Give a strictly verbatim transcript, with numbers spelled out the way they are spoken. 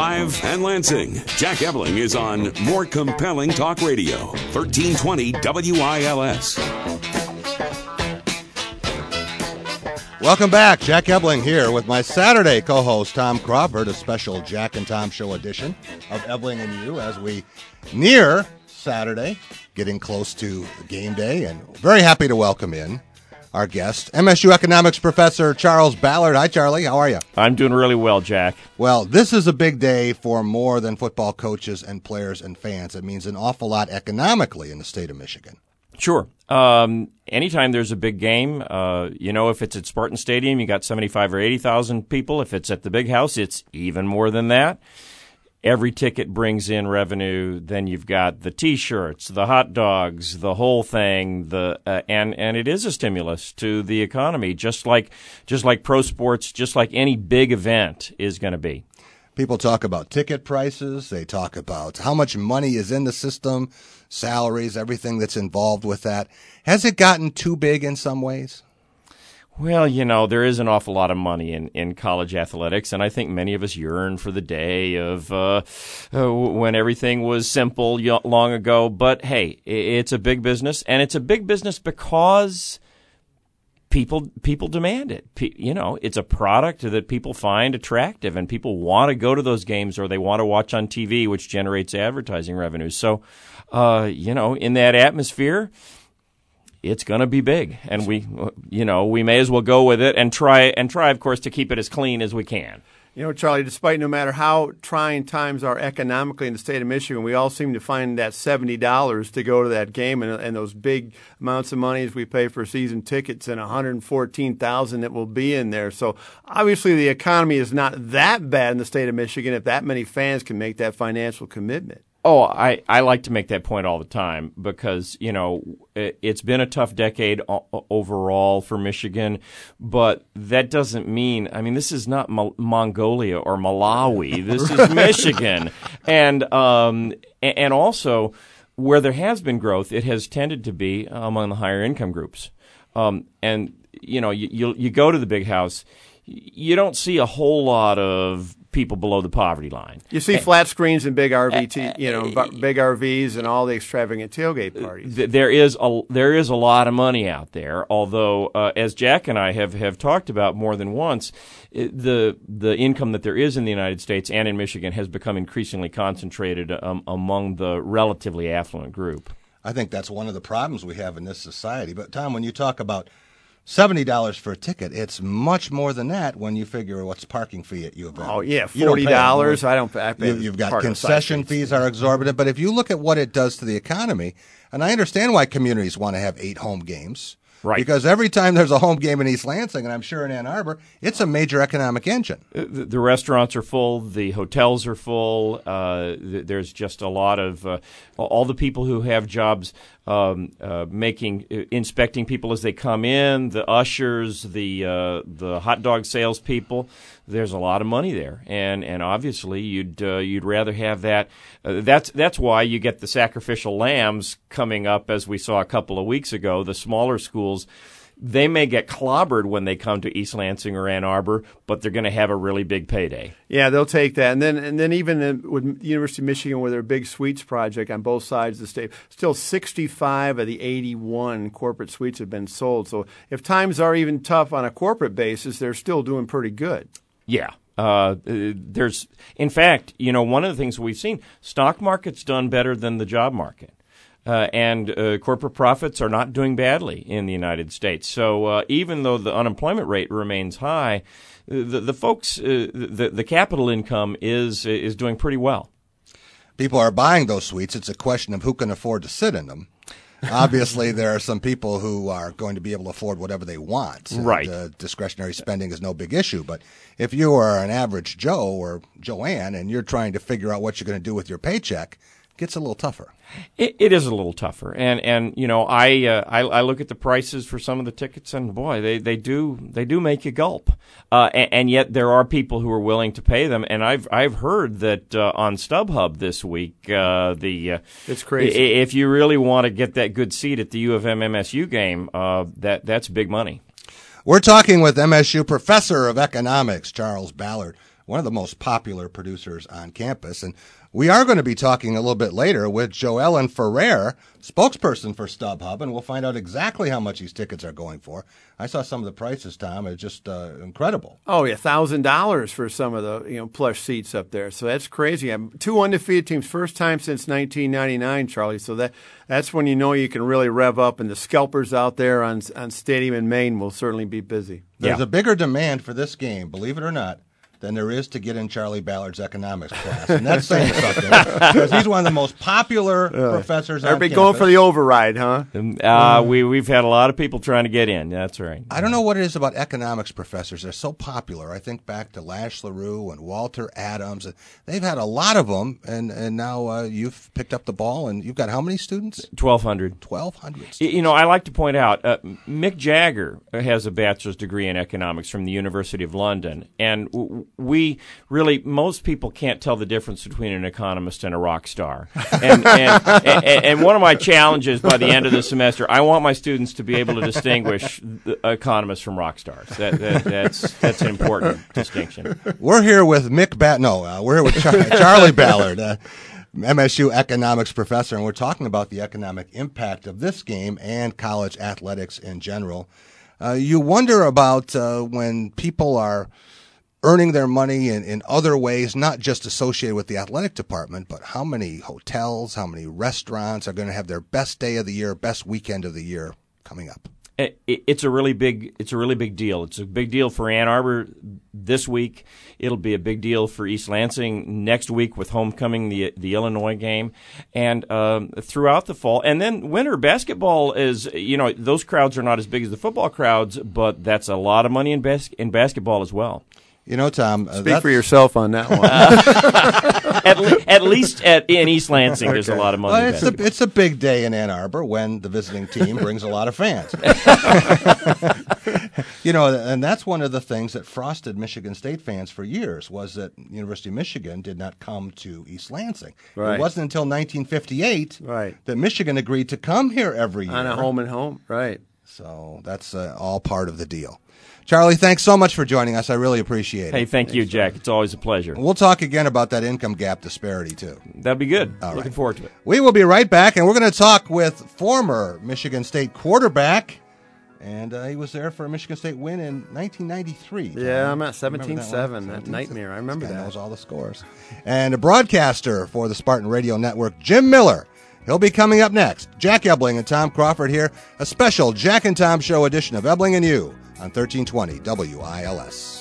Live and Lansing, Jack Ebling is on More Compelling Talk Radio, thirteen twenty W I L S. Welcome back. Jack Ebling here with my Saturday co-host, Tom Crawford, a special Jack and Tom Show edition of Ebling and You as we near Saturday, getting close to game day, and very happy to welcome in our guest, M S U economics professor Charles Ballard. Hi, Charlie. How are you? I'm doing really well, Jack. Well, this is a big day for more than football coaches and players and fans. It means an awful lot economically in the state of Michigan. Sure. Um, anytime there's a big game, uh, you know, if it's at Spartan Stadium, you got seventy-five or eighty thousand people. If it's at the Big House, it's even more than that. Every ticket brings in revenue. Then you've got the T-shirts, the hot dogs, the whole thing. The uh, and and it is a stimulus to the economy, just like just like pro sports, just like any big event is going to be. People talk about ticket prices. They talk about how much money is in the system, salaries, everything that's involved with that. Has it gotten too big in some ways? Well, you know, there is an awful lot of money in, in college athletics, and I think many of us yearn for the day of uh, uh, when everything was simple long ago. But, hey, it's a big business, and it's a big business because people people demand it. Pe- you know, it's a product that people find attractive, and people want to go to those games or they want to watch on T V, which generates advertising revenue. So, uh, you know, in that atmosphere, it's going to be big, and we, you know, we may as well go with it and try and try, of course, to keep it as clean as we can. You know, Charlie, despite no matter how trying times are economically in the state of Michigan, we all seem to find that seventy dollars to go to that game, and, and those big amounts of money as we pay for season tickets, and one hundred fourteen thousand dollars that will be in there. So obviously the economy is not that bad in the state of Michigan if that many fans can make that financial commitment. Oh, I, I like to make that point all the time because, you know, it, it's been a tough decade o- overall for Michigan, but that doesn't mean, I mean, this is not Mo- Mongolia or Malawi. This is Michigan. And, um, and also, where there has been growth, it has tended to be among the higher income groups. Um, and, you know, you, you, you go to the Big House, you don't see a whole lot of people below the poverty line. You see flat screens and big R V, T, you know, big R Vs and all the extravagant tailgate parties. There is a there is a lot of money out there. Although, uh, as Jack and I have, have talked about more than once, the the income that there is in the United States and in Michigan has become increasingly concentrated um, among the relatively affluent group. I think that's one of the problems we have in this society. But Tom, when you talk about seventy dollars for a ticket, it's much more than that when you figure what's parking fee at U of M. Oh, yeah, forty dollars. I don't I pay. You, you've got concession fees are exorbitant. But if you look at what it does to the economy, and I understand why communities want to have eight home games. Right. Because every time there's a home game in East Lansing, and I'm sure in Ann Arbor, it's a major economic engine. The, the restaurants are full. The hotels are full. Uh, th- there's just a lot of uh, all the people who have jobs um, uh, making, uh, inspecting people as they come in, the ushers, the uh, the hot dog salespeople. There's a lot of money there, and and obviously you'd uh, you'd rather have that. Uh, that's that's why you get the sacrificial lambs coming up, as we saw a couple of weeks ago. The smaller schools, they may get clobbered when they come to East Lansing or Ann Arbor, but they're going to have a really big payday. Yeah, they'll take that. And then and then even with University of Michigan, with their big suites project on both sides of the state, still sixty-five of the eighty-one corporate suites have been sold. So if times are even tough on a corporate basis, they're still doing pretty good. Yeah. Uh, there's, in fact, you know, one of the things we've seen, stock market's done better than the job market. Uh, and uh, corporate profits are not doing badly in the United States. So uh, even though the unemployment rate remains high, the, the folks, uh, the, the capital income is is doing pretty well. People are buying those suites. It's a question of who can afford to sit in them. Obviously, there are some people who are going to be able to afford whatever they want. Right. And, uh, discretionary spending is no big issue. But if you are an average Joe or Joanne and you're trying to figure out what you're going to do with your paycheck, it gets a little tougher. It, it is a little tougher, and and you know I, uh, I I look at the prices for some of the tickets, and boy, they, they do they do make you gulp. Uh, and, and yet there are people who are willing to pay them, and I've I've heard that uh, on StubHub this week, uh, the uh, it's crazy. If you really want to get that good seat at the U of M M S U game, uh, that that's big money. We're talking with M S U professor of economics Charles Ballard. one of the most popular producers on campus. And we are going to be talking a little bit later with Joellen Ferrer, spokesperson for StubHub, and we'll find out exactly how much these tickets are going for. I saw some of the prices, Tom. It's just uh, incredible. Oh, yeah, one thousand dollars for some of the you know plush seats up there. So that's crazy. I'm two undefeated teams, first time since nineteen ninety-nine, Charlie. So that that's when you know you can really rev up, and the scalpers out there on, on Stadium in Maine will certainly be busy. There's Yeah. a bigger demand for this game, believe it or not, than there is to get in Charlie Ballard's economics class. And that's saying something, because he's one of the most popular professors on Everybody campus. going for the override, huh? Uh, we, we've had a lot of people trying to get in. That's right. I don't know what it is about economics professors. They're so popular. I think back to Lash LaRue and Walter Adams. They've had a lot of them, and, and now uh, you've picked up the ball, and you've got how many students? twelve hundred. twelve hundred students. You know, I like to point out, uh, Mick Jagger has a bachelor's degree in economics from the University of London, and w- we really, most people can't tell the difference between an economist and a rock star. And, and, and, and one of my challenges by the end of the semester, I want my students to be able to distinguish the economists from rock stars. That, that, that's that's an important distinction. We're here with Mick Bat. No, uh, we're here with Char- Charlie Ballard, uh, M S U economics professor, and we're talking about the economic impact of this game and college athletics in general. Uh, you wonder about uh, when people are earning their money in, in other ways, not just associated with the athletic department, but how many hotels, how many restaurants are going to have their best day of the year, best weekend of the year coming up. It, it's a really big. It's a really big deal. It's a big deal for Ann Arbor this week. It'll be a big deal for East Lansing next week with homecoming, the the Illinois game, and um, throughout the fall. And then winter basketball is. You know, those crowds are not as big as the football crowds, but that's a lot of money in bas- in basketball as well. You know, Tom. Uh, Speak for yourself on that one. at, le- at least at, in East Lansing, there's a lot of money. Well, in it's a basketball. it's a big day in Ann Arbor when the visiting team brings a lot of fans. You know, and that's one of the things that frosted Michigan State fans for years was that University of Michigan did not come to East Lansing. Right. It wasn't until nineteen fifty-eight Right. that Michigan agreed to come here every year. On a home and home, right. So that's uh, all part of the deal. Charlie, thanks so much for joining us. I really appreciate it. Hey, thank you, Jack. It's always a pleasure. We'll talk again about that income gap disparity, too. That'd be good. All Looking right. forward to it. We will be right back, and we're going to talk with former Michigan State quarterback, and uh, he was there for a Michigan State win in nineteen ninety-three. Tom. Yeah, I'm at Remember seventeen seven. one? That nightmare. I remember This guy that. knows all the scores. And a broadcaster for the Spartan Radio Network, Jim Miller. He'll be coming up next. Jack Ebling and Tom Crawford here. A special Jack and Tom Show edition of Ebling and You on thirteen twenty W I L S.